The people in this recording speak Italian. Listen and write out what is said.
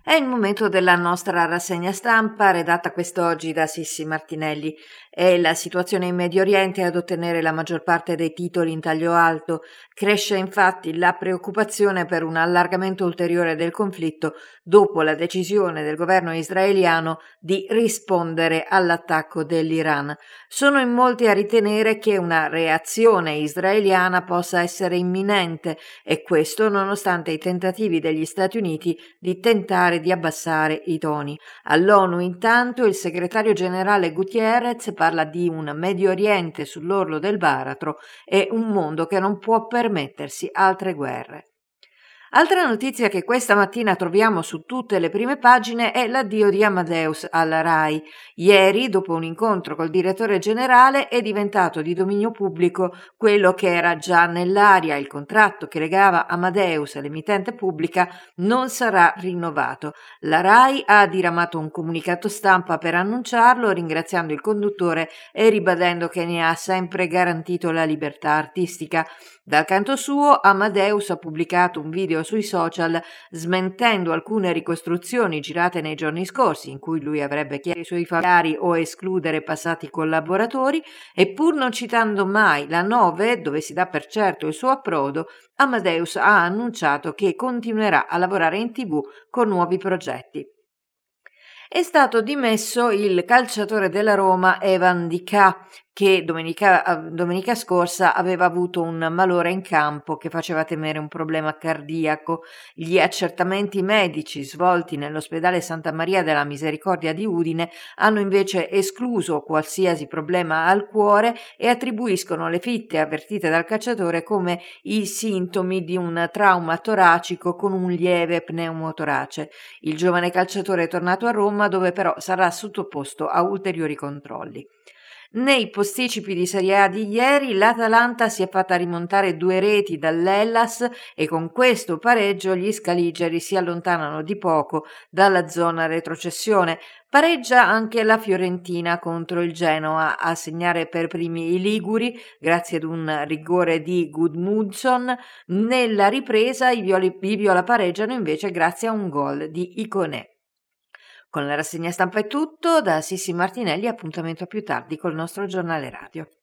È il momento della nostra rassegna stampa redatta quest'oggi da Sissi Martinelli. È la situazione in Medio Oriente ad ottenere la maggior parte dei titoli in taglio alto. Cresce infatti la preoccupazione per un allargamento ulteriore del conflitto dopo la decisione del governo israeliano di rispondere all'attacco dell'Iran. Sono in molti a ritenere che una reazione israeliana possa essere imminente e questo nonostante i tentativi degli Stati Uniti di tentare di abbassare i toni. All'ONU intanto il segretario generale Guterres parla di un Medio Oriente sull'orlo del baratro e un mondo che non può permettersi altre guerre. Altra notizia che questa mattina troviamo su tutte le prime pagine è l'addio di Amadeus alla RAI. Ieri, dopo un incontro col direttore generale, è diventato di dominio pubblico quello che era già nell'aria: il contratto che legava Amadeus all'emittente pubblica non sarà rinnovato. La RAI ha diramato un comunicato stampa per annunciarlo, ringraziando il conduttore e ribadendo che ne ha sempre garantito la libertà artistica. Dal canto suo, Amadeus ha pubblicato un video sui social smentendo alcune ricostruzioni girate nei giorni scorsi in cui lui avrebbe chiesto ai suoi familiari o escludere passati collaboratori, e pur non citando mai la 9, dove si dà per certo il suo approdo, Amadeus ha annunciato che continuerà a lavorare in TV con nuovi progetti. È stato dimesso il calciatore della Roma Evan Di Ca, che domenica scorsa aveva avuto un malore in campo che faceva temere un problema cardiaco. Gli accertamenti medici svolti nell'ospedale Santa Maria della Misericordia di Udine hanno invece escluso qualsiasi problema al cuore e attribuiscono le fitte avvertite dal calciatore come i sintomi di un trauma toracico con un lieve pneumotorace. Il giovane calciatore è tornato a Roma, dove però sarà sottoposto a ulteriori controlli. Nei posticipi di Serie A di ieri l'Atalanta si è fatta rimontare 2 reti dall'Hellas e con questo pareggio gli scaligeri si allontanano di poco dalla zona retrocessione. Pareggia anche la Fiorentina contro il Genoa, a segnare per primi i liguri grazie ad un rigore di Gudmundsson. Nella ripresa i viola pareggiano invece grazie a un gol di Iconé. Con la rassegna stampa è tutto, da Sissi Martinelli appuntamento a più tardi col nostro giornale radio.